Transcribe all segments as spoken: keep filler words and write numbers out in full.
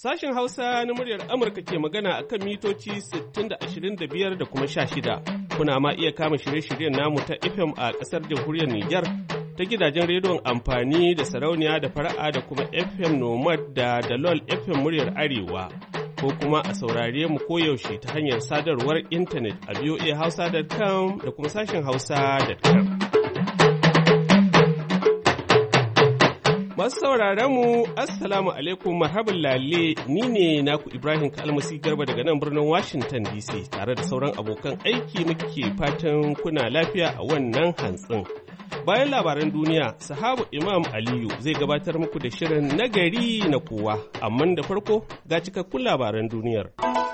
Sashen Hausa na muryar Amurka ke magana a kan mitoci sittin da ashirin da biyar da kuma sha shida. Kuna ma iya kama shirye-shiryen namu ta F M a ƙasar jamhuriyar Nijar ta gidajen rediyon amfani da sarauniya da fara'a da kuma F M Nomad da Dalol F M muryar Arewa. Ko kuma a saurare mu koyaushe ta hanyar sadarwar intanet a v o a hausa dot com da kuma sashen hausa dot com. Masu sauraron mu, Assalamu alaikum, marhaban lalle, ni ne naku Ibrahim Kalmasi Garba daga nan birnin Washington D C tare da sauran abokan aiki muke fatan kuna lafiya a wannan hantsin. Bayan labaran duniya, sahabu Imam Aliyu zai gabatar muku da shirin nagari na kowa, amma da farko ga cikakkun labaran duniyar.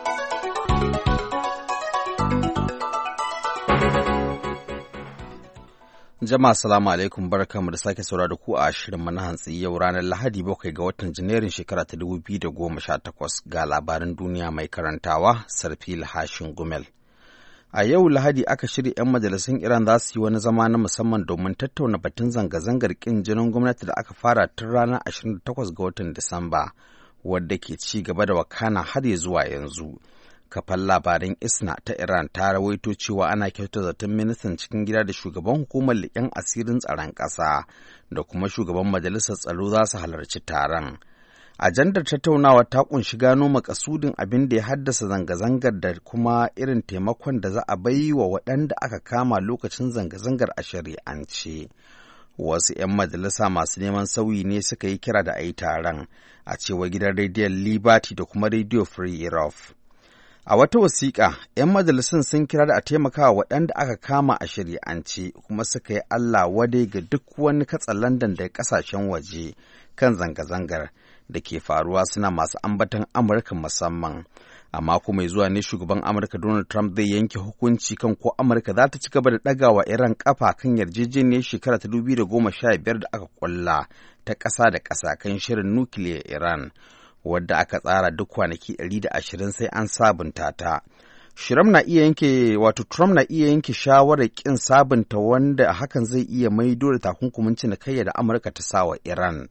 Jama'a salamu alaikum, barkamu da sake saurara da ku a shirin na hantsi yau ranar Lahadi bakwai ga watan Janairun shekara ta dubu biyu da goma sha takwas ga labaran duniya mai karantawa Sarfil Hashin Gumel. A yau Lahadi aka shirya 'yan majalisun Iran za su yi wani zama na musamman domin tattauna batun zanga-zangar ƙin jinin gwamnati da aka fara tun ranar ashirin da takwas ga watan Disamba, wadda ke ci gaba da wakana har ya zuwa yanzu. Kafan labaran ISNA ta Iran ta rawaito cewa ana kyauta zaton ministan cikin gida da shugaban hukumar leƙen asirin tsaron ƙasa da kuma shugaban majalisar tsaro za su halarci taron. Ajandar tattaunawa ta kunshi gano makasudin abin da ya haddasa zanga-zangar da kuma irin taimakon da za a bai wa waɗanda aka kama lokacin zanga-zangar a shari'ance. Wasu 'yan majalisa masu neman sauyi ne suka yi kira da a yi taron, a cewa gidan rediyon Liberty da kuma Radio Free Europe. A wata wasiƙa, 'yan majalisun sun kira da a taimaka wa waɗanda aka kama a shari'ance kuma suka yi Allah wadai ga duk wani katsalandan da ƙasashen waje kan zanga-zangar da ke faruwa, suna masu ambatan Amurka musamman. A mako mai zuwa ne shugaban Amurka Donald Trump zai yanke hukunci kan ko Amurka za ta ci gaba da ɗagawa Iran ƙafa kan yarjejeniyar shekara ta dubu biyu da goma sha biyar da aka ƙulla ta ƙasa da ƙasa kan shirin nukiliyar Iran, wadda aka tsara duk kwanaki ɗari da ashirin sai an sabunta ta. Shiram na iya yanke wato Trump na iya yanke shawarar ƙin sabunta wanda hakan zai iya maido da takunkumin cinikayya da Amurka ta sa wa Iran.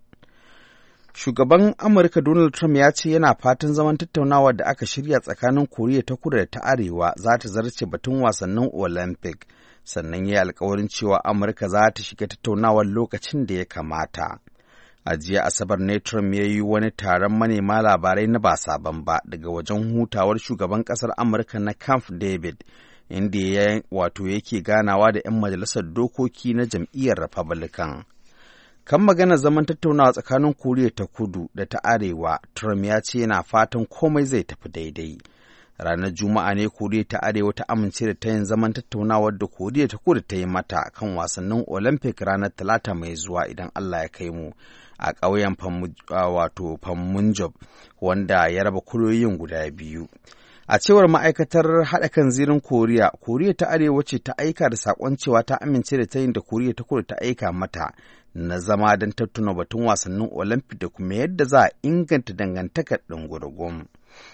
Shugaban Amurka Donald Trump ya ce yana fatan zaman tattaunawa da aka shirya tsakanin Koriya ta Kudu da ta Arewa za ta zarce batun wasannin Olympic, sannan ya yi alkawarin cewa Amurka za ta shiga tattaunawar lokacin da ya kamata. A jiya Asabar ne Trump ya yi wani taron manema labarai na ba sabon ba daga wajen hutawar shugaban ƙasar Amurka na Camp David, inda ya wato yake ganawa da 'yan majalisar dokoki na jam'iyyar Republican. Kan magana zaman tattaunawa tsakanin Koriya ta Kudu da ta Arewa, Trump ya ce yana fatan komai zai tafi daidai. Ranar Juma'a ne Koriya ta Arewa ta amince da ta yin zaman tattaunawar da Koriya ta Kudu ta yi mata kan wasannin Olympic ranar Talata mai zuwa idan Allah ya kai mu, a ƙauyen wato Panmunjom wanda ya raba kuloyin guda biyu. A cewar ma'aikatar haɗa kan zirin Koriya, Koriya ta Arewa ce ta aika da saƙon cewa ta amince da tayin da Koriya ta Kudu ta aika mata na zama don tattuna batun wasannin Olympic da kuma yadda za a inganta dangantakar ɗungurugum.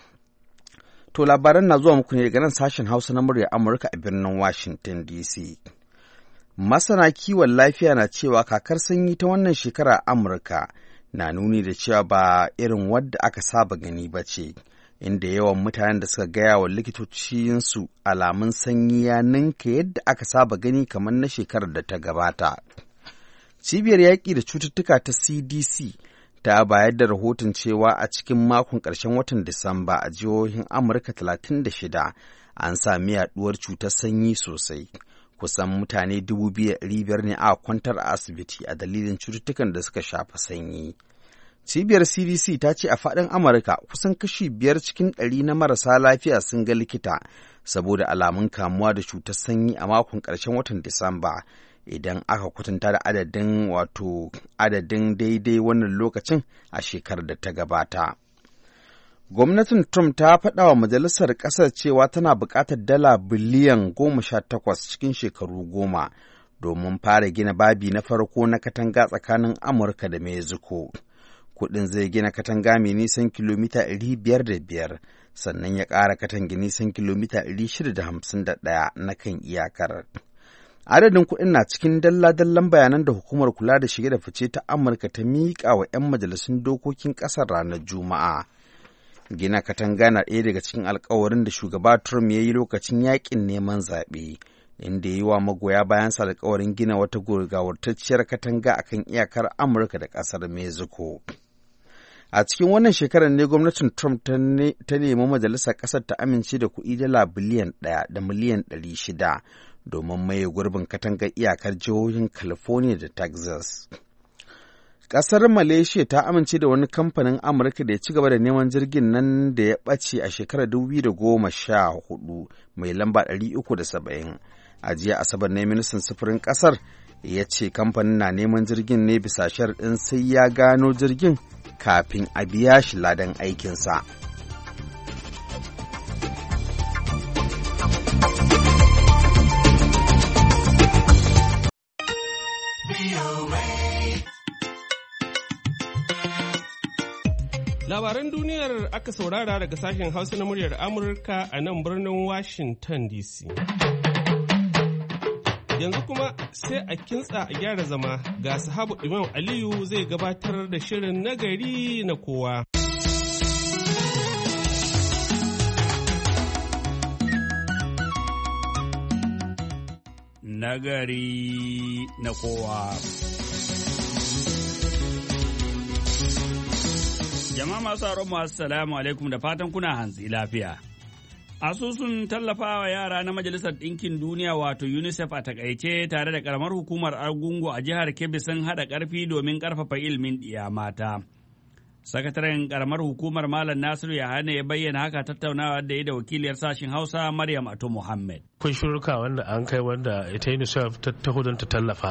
To labaran na zuwa muku ne daga nan sashen Hausa na murya Amurka a birnin Washington D C. Masana kiwon lafiya na cewa kakar sanyi ta wannan shekara a Amurka na nuni da cewa ba irin wadda aka saba gani ba ce, inda yawan mutanen da suka gaya wa likitocinsu alamun sanyi ya ninka yadda aka saba gani kamar na shekarar da ta gabata. Cibiyar yaƙi da cututtuka ta C D C ta bayar da rahoton cewa a cikin makon ƙarshen watan Disamba a jihohin Amurka talatin da shida an sami yaɗuwar cutar sanyi sosai. Kusan mutane dubu biyar ne a kwantar a asibiti a dalilin cututtukan da suka shafa sanyi. Cibiyar C D C ta ce a faɗin Amurka kusan kashi biyar cikin ɗari na marasa lafiya sun ga likita saboda alamun kamuwa da cutar sanyi a makon ƙarshen watan Disamba, idan aka kwatanta da adadin wato adadin daidai wannan lokacin a shekarar da ta gabata. Gwamnatin Trump ta faɗa wa majalisar ƙasar cewa tana buƙatar dala biliyan goma sha takwas cikin shekaru goma domin fara gina babi na farko na katanga tsakanin Amurka da Mexico. Kuɗin zai gina katanga mai nisan kilomita ɗari biyar da biyar, sannan ya ƙara katanga nisan kilomita ɗari shida da hamsin da ɗaya na kan iyakar. Adadin kuɗin na cikin dalla-dallan bayanan da hukumar kula da shige da fice ta Amurka ta miƙa wa 'yan majalisun dokokin ƙasar ranar Juma'a. Gina katanga na ɗaya daga cikin alkawarin da shugaba Trump ya yi lokacin yaƙin neman zaɓe, inda ya yi wa magoya bayansa alkawarin gina wata gawurtacciyar katanga akan iyakar Amurka da ƙasar Mexico. A cikin wannan shekarar ne gwamnatin Trump ta nemi majalisar ƙasar ta amince da kuɗi dala biliyan ɗaya da miliyan ɗari shida domin maye gurbin katangar iyakar jihohin California da Texas. Ƙasar Malaysia ta amince da wani kamfanin Amurka da ya ci gaba da neman jirgin nan da ya ɓace a shekarar dubu biyu da goma sha hudu mai lamba ɗari uku da saba'in. A jiya Asabar ne ministan sufurin ƙasar ya ce kamfanin na neman jirgin ne bisa sharaɗin sai ya gano jirgin kafin a biya shi ladan aikinsa. Labaran duniyar aka saurara daga sashen Hausa na muryar Amurka a nan birnin Washington D C. Yanzu kuma sai a kintsa a gyara zama ga sahabu Imam Aliyu zai gabatar da shirin nagari na kowa. Nagari na kowa. Jama'a masu aron masu salamu alaikum da fatan kuna hantsi lafiya. Asusun tallafawa yara na Majalisar Ɗinkin Duniya wato UNICEF a takaice tare da ƙaramar hukumar Argungu a jihar Kebbi sun haɗa ƙarfi domin ƙarfafa ilimin ɗiya mata. Sakataren ƙaramar hukumar Malam Nasiru Yahane ya bayyana haka tattaunawa da ya da wakiliyar sashen Hausa Maryam Ato Muhammad. Kun shuruka wanda an kai wanda ita UNICEF ta taho don ta tallafa.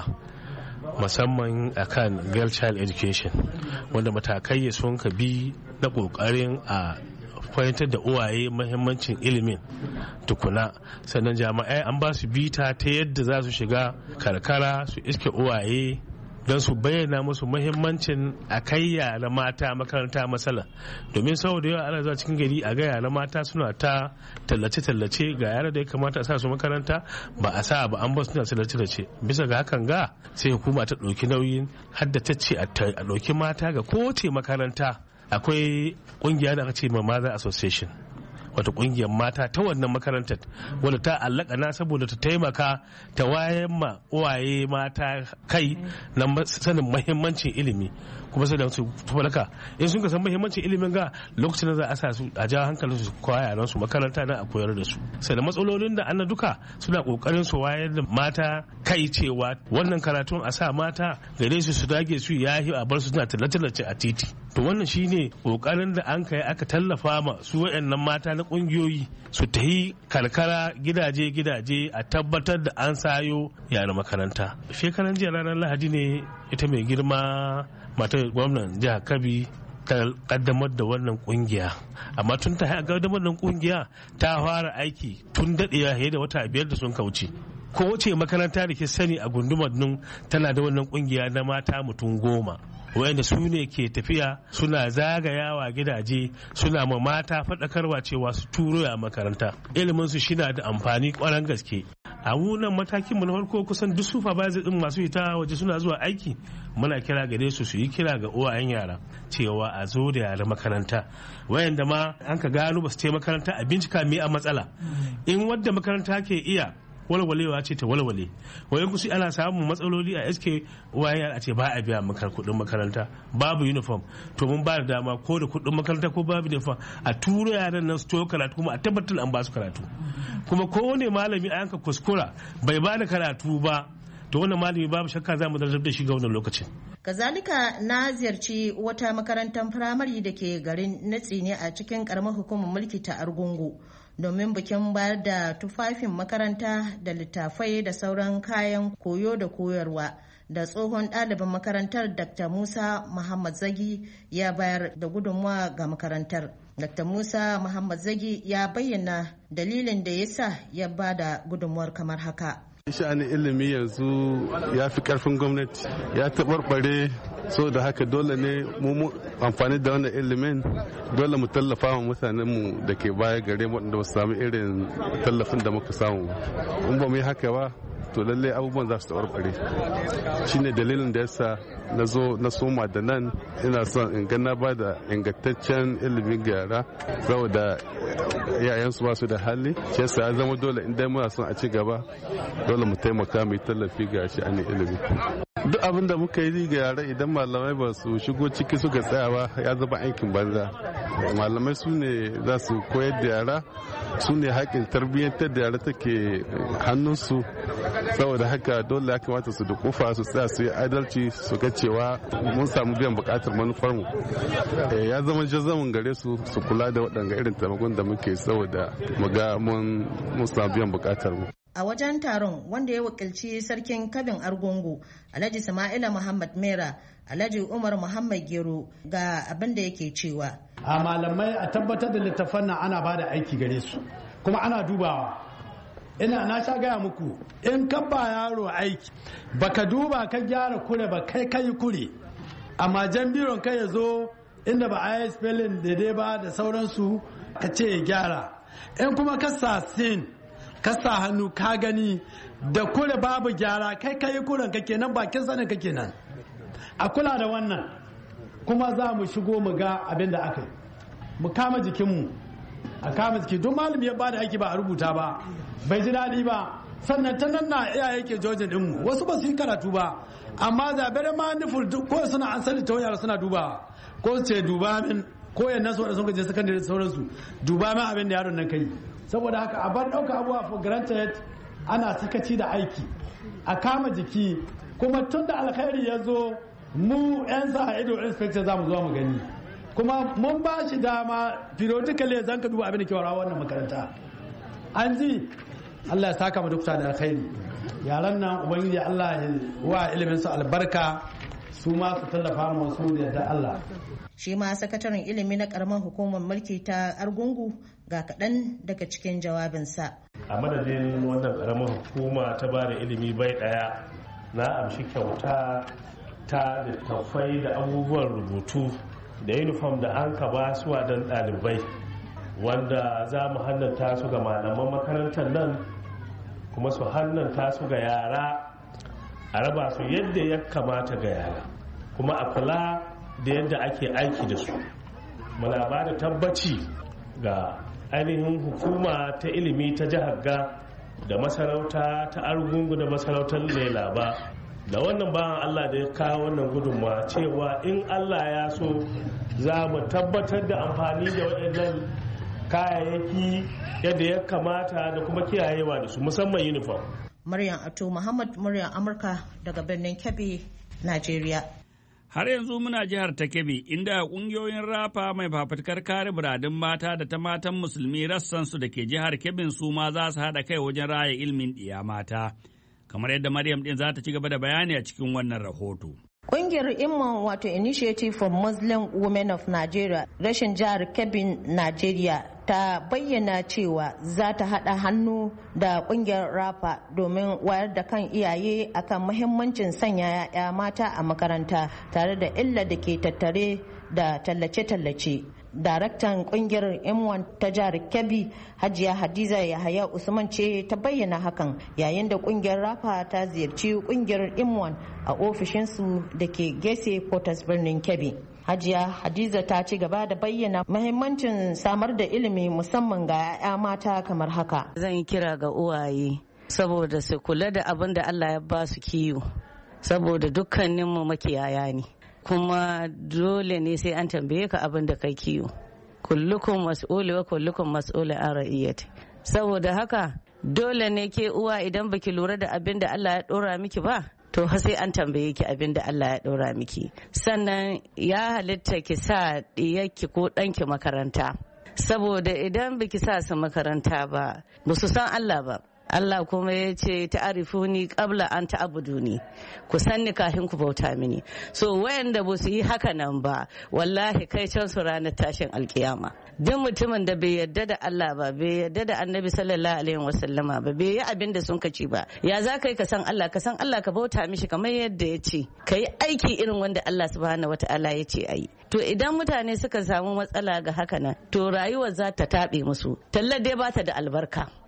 Musamman akan girl child education wanda matakai sun ka bi na ƙoƙarin a fahimtar da uwaye mahimmancin ilimin tukuna sannan jami'ai an ba su bita ta yadda za su shiga karkara su iske uwaye don su bayyana musu mahimmancin a kai yara mata makaranta matsala domin saboda yawa ana zuwa cikin gari a ga yara mata suna ta tallace-tallace ga yara da ya kamata a sa su makaranta ba a sa ba an ba suna tallace-tallace bisa ga hakan ga sai hukuma ta ɗauki nauyin haddatacce a ɗauki mata ga kowace makaranta akwai ƙungiya da aka ce ma Mother Association wata ƙungiyar mata ta wannan makarantar wadda ta allaka na saboda ta taimaka ta wayan ma uwaye mata kai na sanin mahimmancin ilimi kuma sai da su falaka in sun ka san mahimmancin ilimin ga lokacin da za a sa su a jawo hankalin su koya yaran su makaranta na a koyar da su sai da matsalolin da an duka suna kokarin su wayar da mata kai cewa wannan karatun a sa mata gare su su dage su yahi a bar su suna tallace a titi to wannan shine kokarin da an kai aka tallafa ma su wayannan mata na kungiyoyi su tahi karkara gidaje gidaje a tabbatar da an sayo yaran makaranta shekaran jiya ranar Lahadi ne ita mai girma matar gwamnan jihar Kabi ta kaddamar da wannan kungiya amma tun ta kaddamar da kungiya ta fara aiki tun dadewa fiye da wata biyar da sun kauce kowace makaranta da ke sani a gundumar nun tana da wannan kungiya na mata mutum goma wayanda su ne ke tafiya suna zagayawa gidaje suna ma mata faɗakarwa cewa su turo a makaranta ilimin su shina da amfani kwaran gaske a wunan matakin mu na farko kusan duk supervisor din masu hita waje suna zuwa aiki muna kira gare su su yi kira ga uwayen yara cewa a zo da yara makaranta wayanda ma an ka gano ba su je makaranta a bincika me a matsala in wadda makaranta ke iya walwalewa ce ta walwale wayan kusi ana samun matsaloli a eske wayan a ce ba a biya makar kudin makaranta babu uniform to mun ba da dama ko da kudin makaranta ko babu uniform a turo yaran nan su to karatu kuma a tabbatar an ba su karatu kuma kowane malami a yanka kuskura bai ba da karatu ba to wannan malami babu shakka za mu zartar da shi ga wannan lokacin. Kazalika na ziyarci wata makarantar firamare da ke garin Natsi ne a cikin karamar hukumar mulki ta Argungu domin bikin bayar da tufafin makaranta da littafai da sauran kayan koyo da koyarwa da tsohon ɗalibin makarantar Doctor Musa Muhammad Zagi ya bayar da gudunmawa ga makarantar. Doctor Musa Muhammad Zagi ya bayyana dalilin da ya sa ya ba da gudunmawar kamar haka. Sha'anin ilimi yanzu ya fi karfin gwamnati ya taɓarɓare so da haka dole ne mu amfani da wannan ilimin dole mu tallafa wa mutanenmu da ke baya gare waɗanda ba su samu irin tallafin da muka samu in ba mu yi haka ba to lallai abubuwan za su taɓarɓare. Shine dalilin da yasa na zo na soma da nan, ina son in ga na ba da ingantaccen ilimin ga yara saboda iyayensu ba su da hali. Shi yasa ya zama dole in dai muna son a ci gaba, dole mu taimaka mu yi tallafi ga shi an ilimi. Duk abin da muka yi ga yara idan malamai ba su shigo ciki suka tsaya ba ya zama aikin banza. Malamai su ne za su koyar da yara, su ne haƙin tarbiyyantar da yara take hannunsu, saboda haka dole ya kamata su dukufa su tsaya su yi adalci su ga cewa mun samu biyan buƙatar manufarmu. Ya zama jazamin gare su su kula da waɗanga irin taimakon da muke saboda mu ga mun samu biyan buƙatar mu. A wajen taron wanda ya wakilci sarkin Kabin Argungu, Alhaji Sama'ila Muhammad Mera, Alhaji Umar Muhammad Gero ga abin da yake cewa. A malamai a tabbatar da littafan nan ana ba da aiki gare su, kuma ana dubawa. Ina na sha gaya muku, in ka ba yaro aiki, baka duba ka gyara kure ba kai kai kure, amma jan biron kai ya zo inda ba a yi spelling daidai ba da sauransu ka ce ya gyara. In kuma ka sa sin, ka sa hannu ka gani da kure babu gyara, kai kai kuren kake nan, bakin sanin kake nan. A kula da wannan, kuma za mu shigo mu ga abin da aka yi, mu kama jikinmu, a kama jiki. Don malami ya bada aiki ba a rubuta ba, bai ji daɗi ba, sannan ta nan na iyaye ke jojin ɗinmu. Wasu ba su yi karatu ba, amma zaɓere ma nufin ko suna an sani ta wayar suna duba, ko su ce duba min, ko yan nasu wadda sun gaje sakandare da sauransu, duba min abin da yaron nan kai. Saboda haka a bar ɗauka abubuwa for granted, ana sakaci da aiki, a kama jiki, kuma tun da alkhairi ya zo mu 'yan sa ido inspector za mu zo mu gani, kuma mun ba shi dama periodically zan ka duba abin da ke warawa wannan makaranta. An ji Allah ya saka mu dukta da alkhairi, yaran nan ubangiji Allah ya wa ilimin su albarka, su ma su tallafa mu su da yadda Allah. Shi ma sakataren ilimi na karamar hukumar mulki ta Argungu ga kaɗan daga cikin jawabinsa. A madadin wannan karamar hukuma ta ba da ilimi bai ɗaya, na amshi kyauta ta littattafai da abubuwan rubutu da uniform da an ka ba su don ɗalibai, wanda za mu hannanta su ga malaman makarantar nan, kuma su hannanta su ga yara, a raba su yadda ya kamata ga yara, kuma a kula da yadda ake aiki da su. Muna ba da tabbaci ga ainihin hukuma ta ilimi ta jihar ga da masarauta ta Argungu da masarautar Lelaba da wannan bayan Allah da ya kawo wannan gudunmawa, cewa in Allah ya so za mu tabbatar da amfani da waɗannan kayayyaki yadda ya kamata da kuma kiyayewa da su, musamman uniform. Maryam Ato Muhammad, muryar Amurka daga birnin Kebbi, Najeriya. Har yanzu muna jihar ta Kebbi, inda ƙungiyoyin rafa mai fafutukar kare buradun mata da ta matan musulmi rassansu da ke jihar Kebbin su ma za su haɗa kai wajen raya ilimin ɗiya mata. Kamar yadda Maryam ɗin za ta ci gaba da bayani a cikin wannan rahoto. Ƙungiyar Imman wato Initiative for Muslim Women of Nigeria rashin jihar Kebbin, Najeriya ta bayyana cewa za ta haɗa hannu da ƙungiyar rafa domin wayar da kan iyaye akan muhimmancin sanya 'ya'ya mata a makaranta tare da illa da ke tattare da tallace-tallace. Daraktan kungiyar M one ta jihar Kebbi, Hajiya Hadiza Yahaya Usman ce ta bayyana hakan yayin da kungiyar rafa ta ziyarci kungiyar M one a ofishinsu da ke Gese Quarters birnin Kebbi. Hajiya Hadiza ta ci gaba da bayyana mahimmancin samar da ilimi musamman ga 'ya'ya mata kamar haka. Zan yi kira ga uwaye saboda su kula da abin da Allah ya ba su kiwo, saboda dukkaninmu makiyaya ne. Kuma dole ne sai an tambaye ka abin da kai kiwo. Kullukum mas'uli wa kullukum mas'uli an ra'iyati. Saboda haka dole ne ke uwa idan baki lura da abin da Allah ya dora miki ba, to sai an tambaye ki abin da Allah ya dora miki. Sannan ya halitta ki sa diyarki ko ɗanki makaranta. Saboda idan baki sa su makaranta ba, ba su san Allah ba. Allah kuma ya ce ta'arifuni qabla an ta'buduni, ku sanni kafin ku bauta mini. So wayanda ba su yi haka nan ba, wallahi kai can su ranar tashin alkiyama. Duk mutumin da bai yarda da Allah ba, bai yarda da Annabi sallallahu alaihi wasallama ba, bai yi abin da sun kaci ba, ya za kai ka san Allah, ka san Allah ka bauta mishi kamar yadda ya ce, ka yi aiki irin wanda Allah subhanahu wataala ya ce ayi. To idan mutane suka samu matsala ga haka nan, to rayuwar za ta taɓe musu, tallar dai ba ta da albarka.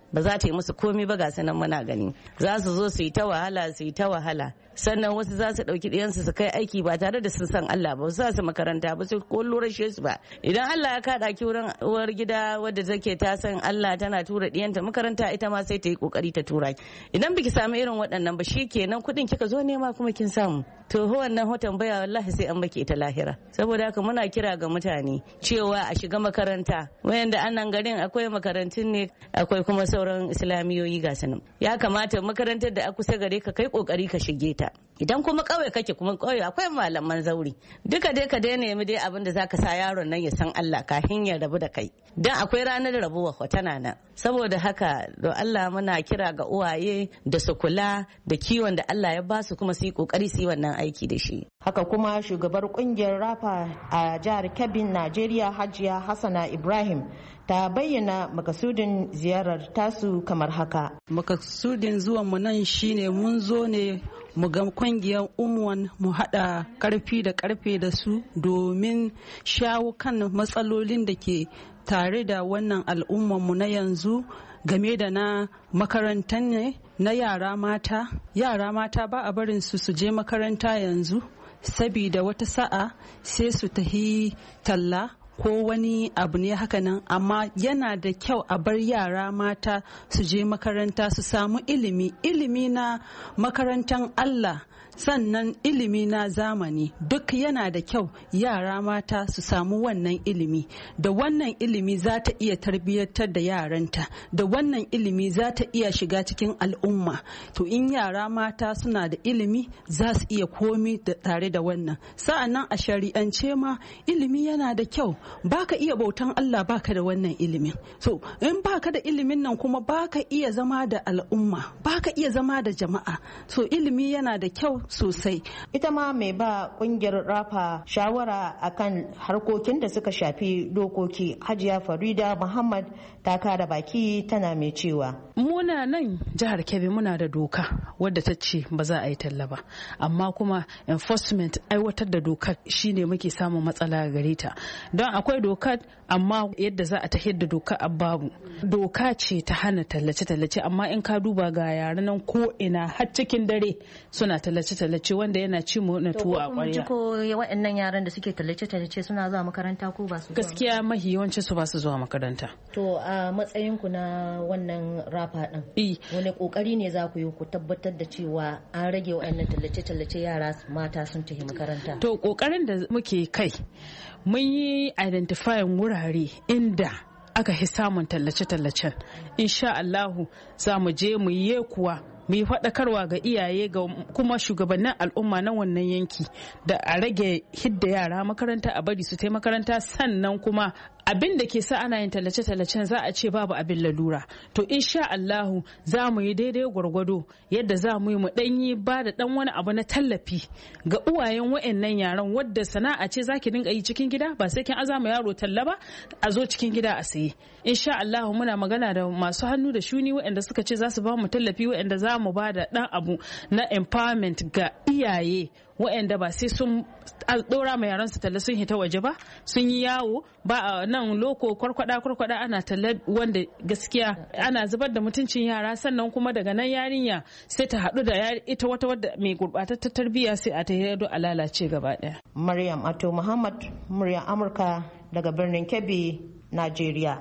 ba za ta yi musu komi ba ga sanan muna gani. Za su zo su yi ta wahala su yi ta wahala. Sannan wasu za su ɗauki ɗiyansu su kai aiki ba tare da sun san Allah ba, su su makaranta ba su ko lurashe su ba. Idan Allah ya kaɗa ki wurin uwar gida wadda take ta san Allah tana tura ɗiyanta makaranta, ita ma sai ta yi kokari ta tura ki. Idan biki samu irin waɗannan ba shikenan kuɗin kika zo nema kuma kin samu. To wannan hoton baya wallahi sai an baki ita lahira. Saboda haka muna kira ga mutane cewa a shiga makaranta. Wayanda anan garin akwai makarantun ne, akwai kuma sauran islamiyoyi ga sanin. Ya kamata makarantar da a kusa gare ka kai kokari ka shige ta. Idan kuma kauye kake kuma kauye akwai malaman zauri. Duka dai ka dai nemi dai abin da zaka sa yaron nan ya san Allah kafin ya rabu da kai. Dan akwai ranar rabuwa tana nan. Saboda haka don Allah muna kira ga uwaye da su kula da kiwon da Allah ya ba su kuma su yi kokari su yi wannan aiki da shi. Haka kuma shugabar kungiyar rafa a jihar Kebbi Najeriya Hajiya Hassana Ibrahim ta bayyana makasudin ziyarar tasu kamar haka. Makasudin zuwan mu nan shine mun zo ne mu ga kungiyar umwan mu hada karfi da karfe da su domin shawo kan matsalolin da ke tare da wannan al'ummar mu na yanzu game da na makarantar ne na yara mata. Yara mata ba a barin su su je makaranta yanzu sabida wata sa'a sai su tahi talla ko wani abu ne haka nan, amma yana da kyau a bar yara mata su je makaranta su samu ilimi ilimi na makarantar Allah, sannan ilimi na zamani duk yana da kyau yara mata su samu wannan ilimi. Da wannan ilimi za ta iya tarbiyyantar da yaranta, da wannan ilimi za ta iya shiga cikin al'umma. To in yara mata suna da ilimi za su iya komi da tare da wannan. Sa'annan a shari'ance ma ilimi yana da kyau. Baka iya bautan Allah baka da wannan ilimin. So in baka da ilimin nan kuma baka iya zama da al'umma, baka iya zama da jama'a. So ilimi yana da kyau sosai. Ita ma mai ba kungiyar rafa shawara akan harkokin da suka shafi dokoki Hajiya Farida Muhammad ta kara baki tana mai cewa muna nan jihar Kebbi muna da doka wadda ta ce ba za a yi talla ba, amma kuma enforcement aiwatar da dokar shine muke samun matsala gare ta. Don akwai dokar amma yadda za a tafiyar da doka a babu. Doka ce ta hana tallace-tallace, amma in ka duba ga yaran nan ko ina har cikin dare suna tallace-tallace wanda yana ci mu na tuwo a ƙwarya. Ko waɗannan yaran da suke tallace-tallace suna zuwa makaranta ko ba su zuwa? Gaskiya mahi yawancin su ba su zuwa makaranta. To a matsayin ku na wannan rafa din, wani kokari ne za ku yi ku tabbatar da cewa an rage waɗannan tallace-tallace yara mata sun tafi makaranta? To kokarin da muke kai mun yi identifying wurare inda aka fi samun tallace-tallacen. Insha Allahu za mu je mu yi kuwa mu yi faɗakarwa ga iyaye ga kuma shugabannin al'umma na wannan yanki da a rage hidda yara makaranta, a bari su tai makaranta. Sannan kuma abin da ke sa ana yin tallace-tallacen za a ce babu abin lalura. To insha Allahu za mu yi daidai gwargwado yadda za mu yi mu ɗanyi ba da ɗan wani abu na tallafi ga uwayen wa'annan yaran, wadda sana'a ce za ki dinga yi cikin gida, ba sai kin azama yaro talla ba a zo cikin gida a saye. Insha Allahu muna magana da masu hannu da shuni waɗanda suka ce za su ba mu tallafi, waɗanda za mu ba da ɗan abu na empowerment ga iyaye waɗanda ba sai sun ɗora ma yaran su talla sun hita waje ba, sun yi yawo ba a nan loko kwarkwada kwarkwada ana talla, wanda gaskiya ana zubar da mutuncin yara. Sannan kuma daga nan yarinya sai ta haɗu da ita wata wadda mai gurɓatattar tarbiyya sai a ta yado a lalace gaba ɗaya. Maryam Ato Muhammad, muryar Amurka daga birnin Kebbi, Najeriya.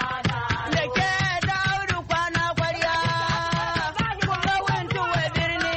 Birnin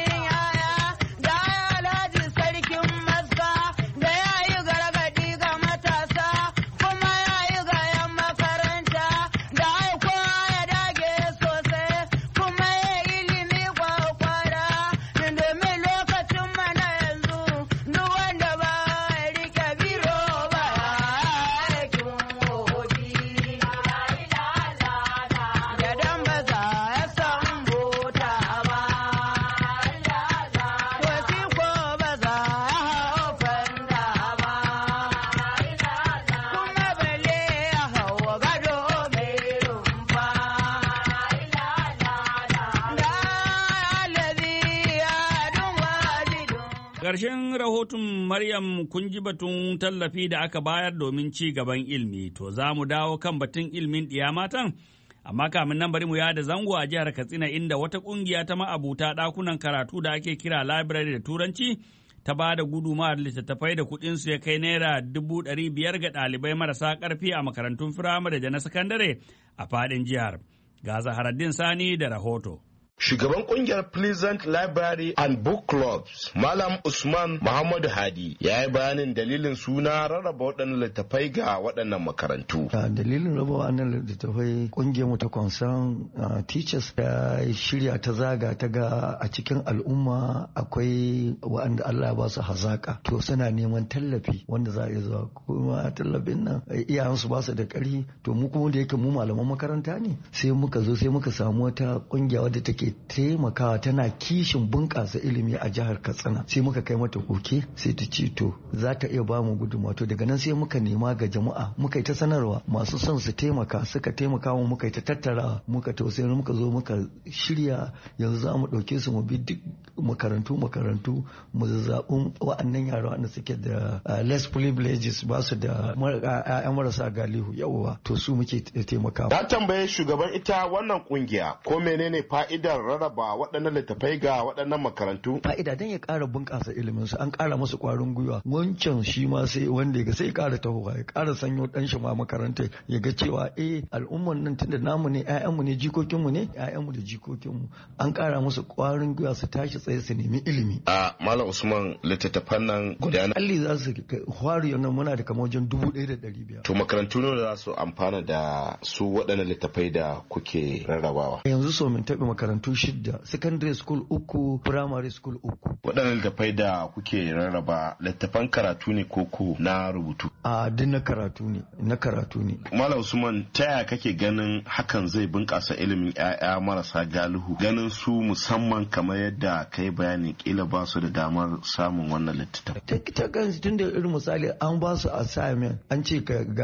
ƙarshen rahoton Maryam kun ji batun tallafi da aka bayar domin ci gaban ilmi, to za mu dawo kan batun ilmin ɗiya matan. Amma kamin nan bari mu yada zango a jihar Katsina inda wata ƙungiya ta ma'abuta ɗakunan karatu da ake kira library da Turanci ta ba da gudumawar littattafai da kuɗinsu ya kai naira dubu ɗari biyar ga ɗalibai marasa ƙarfi a makarantun firamare da na sakandare a faɗin jihar. Ga Zaharaddin Sani da rahoto. Shugaban kungiyar Pleasant Library and Book Clubs, Malam Usman Muhammadu Hadi, ya yi bayanin dalilin suna rarraba waɗannan littattafai ga waɗannan makarantu. Dalilin raba waɗannan littattafai kungiyar mu ta concern uh, teachers ta shirya ta zaga ta ga a cikin al'umma akwai waɗanda Allah ba su hazaka, to suna neman tallafi wanda za a yi zuwa, kuma tallafin nan iyayensu ba su da ƙarfi, to mu kuma da yake mu malaman makaranta ne, sai muka zo sai muka samu wata kungiya wadda take taimakawa tana kishin bunƙasa ilimi a jihar Katsina, sai muka kai mata koke sai ta ce to za ta iya ba mu gudunmawa. To daga nan sai muka nema ga jama'a, muka yi ta sanarwa masu son su taimaka, suka taimaka mu, muka yi ta tattara, muka tausayi, muka zo muka shirya yanzu za mu ɗauke su mu bi duk makarantu makarantu mu zaɓi wa'annan yara wanda suke da less privileges, ba su da ƴaƴan marasa galihu, yawwa to su muke taimakawa. Ta tambaye shugaban ita wannan kungiya ko menene fa'idar rarraba waɗannan littattafai ga waɗannan makarantu. Fa'ida don ya ƙara bunƙasa ilimin su, an ƙara musu ƙwarin gwiwa. Wancan shi ma sai wanda ya ga sai ƙara tahowa, ya ƙara sanyo ɗan shi ma makaranta ya ga cewa eh al'umman nan tunda namu ne, ƴaƴanmu ne, jikokinmu ne, ƴaƴanmu da jikokinmu, an ƙara musu ƙwarin gwiwa su tashi tsaye su nemi ilimi. A Malam Usman, littattafan nan guda na alli za su hwari yana muna da kamar wajen dubu ɗaya da ɗari biyar. To makarantu ne za su amfana da su waɗannan littattafai da kuke rarrabawa. Yanzu so min taɓa makarantu shidda, secondary school uku, primary school uku. Waɗannan littattafai da kuke rarraba littattafan karatu ne koko na rubutu? A duk na karatu ne, na karatu ne. Malam Usman, ta yaya kake ganin hakan zai bunƙasa ilimin ƴaƴa marasa galihu, ganin su musamman kamar yadda kai bayani kila ba su da damar samun wannan littattafai? Ta gansu tun da irin misali an ba su assignment, an ce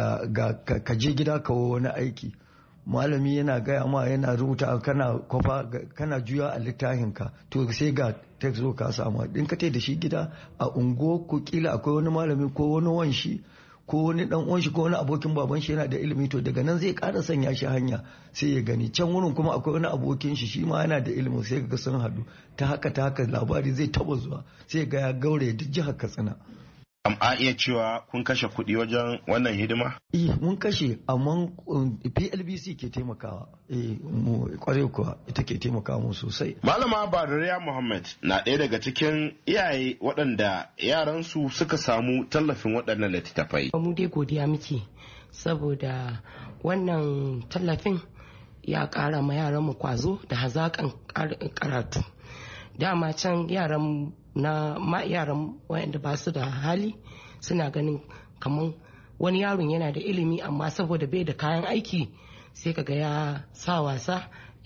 ka je gida kawo wani aiki, malami yana gaya ma yana rubuta kana kwafa kana juya a littafinka, to sai ga text zo ka samu din ka da shi gida a ungo ko kila akwai wani malami ko wani wanshi ko wani dan uwan shi ko wani abokin baban shi yana da ilimi, to daga nan zai ƙara sanya shi hanya sai ya gani can wurin kuma akwai wani abokin shi shi ma yana da ilimi, sai ga sun hadu ta haka ta haka labari zai taba zuwa sai ga ya gaure duk jihar Katsina. Am a iya cewa kun kashe kuɗi wajen wannan hidima? Eh mun kashe, amma P L B C ke taimakawa. Eh mu kware kuwa ita ke taimakawa mu sosai. Malama Badariya Muhammad na ɗaya daga cikin iyaye waɗanda yaransu suka samu tallafin waɗannan littattafai. Mu dai godiya muke saboda wannan tallafin ya ƙara ma yaran mu kwazo da hazaƙan karatu. Dama can yaran na ma yaran wayanda ba su da hali suna ganin kamar wani yaron yana da ilimi amma saboda bai da kayan aiki sai kaga ya sa wasa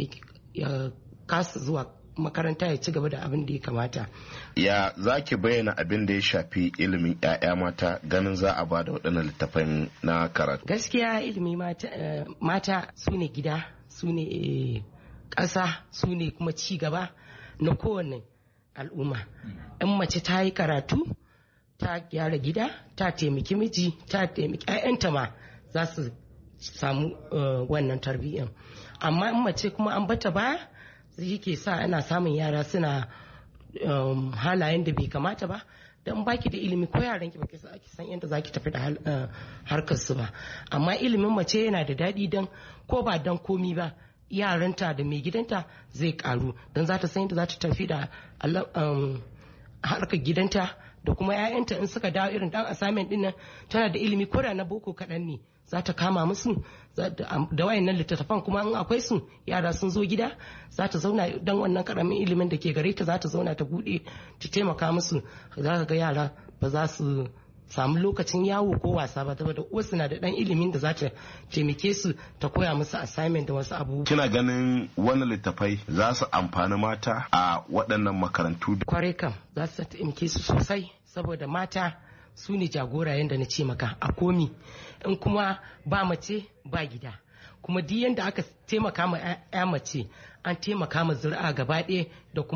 ya kasa zuwa makaranta ya ci gaba da abin da ya kamata. Ya za ki bayyana abin da ya shafi ilimin 'ya'ya mata ganin za a ba da waɗannan littattafan na karatu? Gaskiya ilimi mata, uh, mata su ne gida, su ne ƙasa, su ne kuma ci gaba na kowane al'umma. In mace ta yi karatu, ta gyara gida, ta taimaki miji, ta taimaki 'ya'yanta ma za su samu uh, wannan tarbiyyar. Amma in mace kuma an bata baya, zai ke sa ana samun yara suna um, halayen da bai kamata ba. Dan baki da ilimi ko yaran ki baki san yadda zaki tafi da uh, harkar su ba. Amma ilimin mace yana da daɗi dan ko ba dan komi ba. Yaranta da mai gidanta zai karu don za ta san yadda za ta tafi da um, harkar gidanta da kuma 'ya'yanta in suka dawo irin dan assignment din nan tana da ilimi ko da na boko kaɗan ne za ta kama musu da wayannan littattafan kuma in akwai su yara sun zo gida za ta zauna don wannan karamin ilimin da ke gare ta za ta zauna ta bude ta taimaka musu, za ka ga yara ba za su samu lokacin yawo ko wasa ba saboda uwarsu na da dan ilimin da za ta taimake su ta koya musu assignment da wasu abubuwa. Kina ganin wannan littafai za su amfani mata a waɗannan makarantu? Kwarai kam za su taimake su sosai saboda mata su ne jagora yadda na ce maka a komi, in kuma ba mace ba gida, kuma duk yadda aka taimaka ma ya mace an taimaka ma zuri'a gaba ɗaya da kuma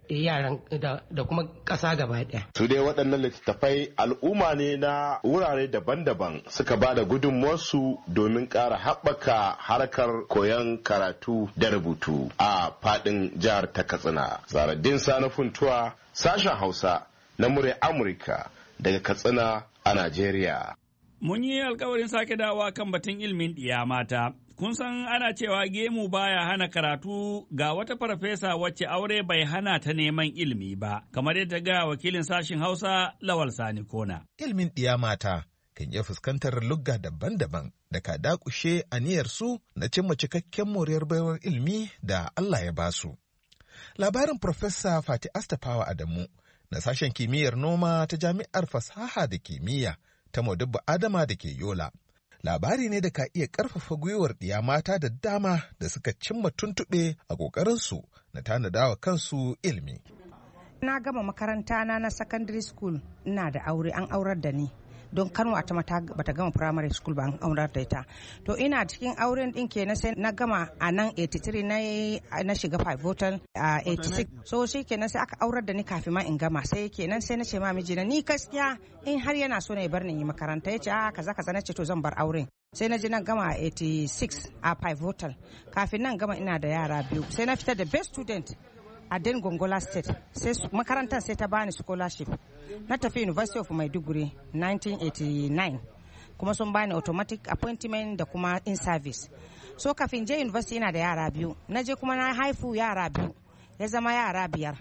yaran da kuma ƙasa gaba ɗaya. Su dai waɗannan littattafai al'umma ne na wurare daban-daban suka ba da gudunmuwarsu domin ƙara haɓaka harkar koyon karatu da rubutu a faɗin jihar ta Katsina. Zaraddin Sani Funtuwa, sashen Hausa na murya Amurka daga Katsina a Najeriya. Mun yi alkawarin sake dawowa kan batun ilimin ɗiya mata. Kun san ana cewa gemu baya hana karatu, ga wata farfesa wacce aure bai hana ta neman ilimi ba, kamar yadda ga wakilin sashen Hausa Lawal Sani Kona. Ilimin ɗiya mata kan iya fuskantar lugga daban-daban da ka dakushe aniyarsu na cimma cikakken moriyar baiwar ilimi da Allah ya basu. Labarin Farfesa Fati Astafawa Adamu na sashen kimiyyar noma ta Jami'ar Fasaha da Kimiyya ta Modibba Adama da ke Yola. Labari ne da ka iya ƙarfafa gwiwar ɗiya mata da dama da suka cimma tuntuɓe a ƙoƙarinsu na tanadawa kansu ilimi. Na gama makaranta na na secondary school, ina da aure, an aurar da ni. Don kanwa ta mata bata gama primary school ba, an aurar da ita. To ina cikin auren din kenan sai na gama a nan eighty-three na na shiga pivotal a eighty-six. So shi kenan sai aka aurar da ni kafin ma in gama, sai kenan sai na ce ma mijina ni gaskiya in har yana so na yi bar ni yi makaranta, yace a kaza kaza, na ce to zan bar auren. Sai na je nan gama a eighty-six a pivotal. Kafin nan gama ina da yara biyu. Sai na fita da best student a Den Gongola State. Sai makarantar sai ta bani scholarship. Na tafi University of Maiduguri nineteen eighty-nine. Kuma sun bani automatic appointment da kuma in service. So kafin je university ina da yara biyu. Na je kuma na haifu yara biyu. Ya zama yara biyar.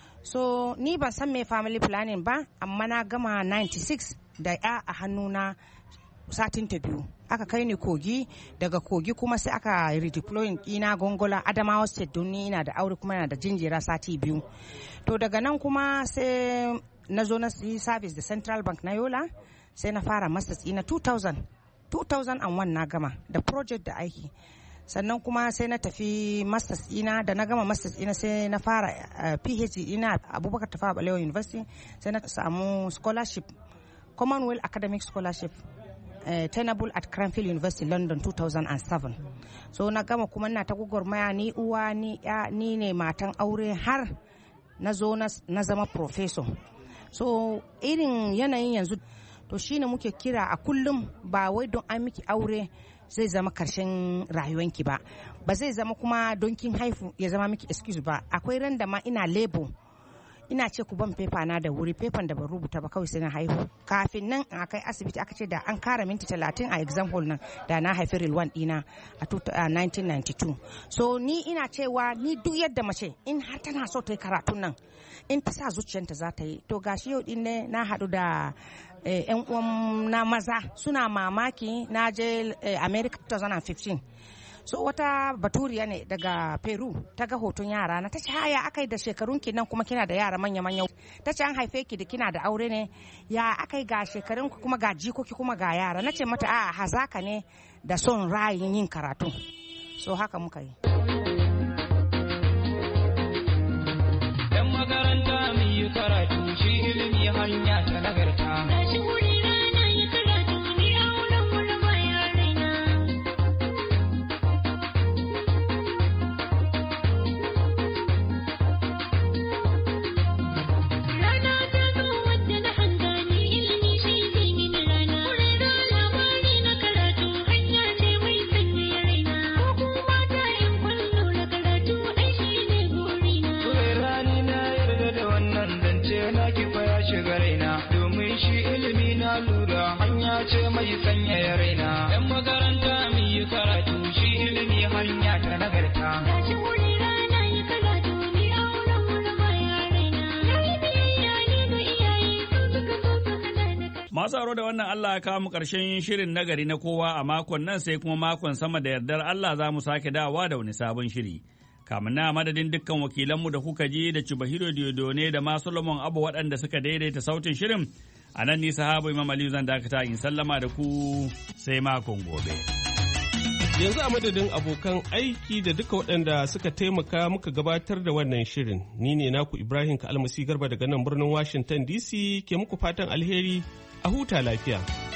So ni ban san me family planning ba, amma na gama ninety-six da ya a hannuna satin ta biyu. Aka kai ni Kogi, daga Kogi kuma sai aka redeploying ina Gongola Adamawa State don ni ina da aure kuma ina da jinjira sati biyu. To daga nan kuma sai na zo na yi service da Central Bank na Yola, sai na fara masters ina two thousand two thousand one na gama da project da aiki. Sannan kuma sai na tafi masters ina, da na gama masters ina sai na fara uh, PhD ina Abubakar Tafawa Balewa University, sai na samu scholarship, Commonwealth Academic Scholarship. Uh, tenable at Cranfield University London two thousand seven. So na gama kuma na ta gwagwarmaya, ni uwa ni ya ni ne matan aure har na zo na zama professor. So irin yanayin yanzu to shine muke kira a kullum, ba wai don an miki aure zai zama karshen rayuwanki ba, ba zai zama kuma don kin haifu ya zama miki excuse ba. Akwai ran da ma ina label, ina ce ku ban fefa na da wuri, fefan da ban rubuta ba kawai sai na haihu. Kafin nan a kai asibiti aka ce da an kara minti talatin a exam hall nan da na haifi real one dina a nineteen ninety-two. So ni ina cewa ni duk yadda mace in har tana so ta yi karatun nan, in ta sa zuciyarta za ta yi. To gashi yau din ne na haɗu da yan uwan na maza suna mamaki, na je America twenty fifteen. So wata baturiya ne daga Peru ta ga hoton yara na, ta ce haya akai da shekarun ki nan kuma kina da yara manya-manya. Ta ce an haife ki da kina da aure ne, ya akai ga shekarun ku kuma ga jikoki kuma ga yara. Na ce mata a hazaka ne da son ra'ayin yin karatu. So haka muka yi. Yan makaranta mu yi karatu, shi ilimi hanya ta nagarta. ce mai sanya ya raina. Yan makaranta mu yi karatu, shi ilimi hanya ta nagarta. Gashi wuri rana yi karatu, ni auren wani baya raina. Na yi biyayya ne ga iyaye, sun suka so su hana da. Masu aro da wannan Allah ya kawo mu ƙarshen shirin nagari na kowa a makon nan, sai kuma makon sama da yardar Allah za mu sake dawowa da wani sabon shiri. Kamun na madadin dukkan wakilanmu da kuka ji da Chubahiro Diodone da ma Solomon Abu waɗanda suka daidaita sautin shirin, a nan ni sahabu Imam Aliyu zan dakata in sallama da ku sai makon gobe. Yanzu a madadin abokan aiki da duka waɗanda suka taimaka muka gabatar da wannan shirin, ni ne naku Ibrahim Kalmasi Garba daga nan birnin Washington D C ke muku fatan alheri, a huta lafiya.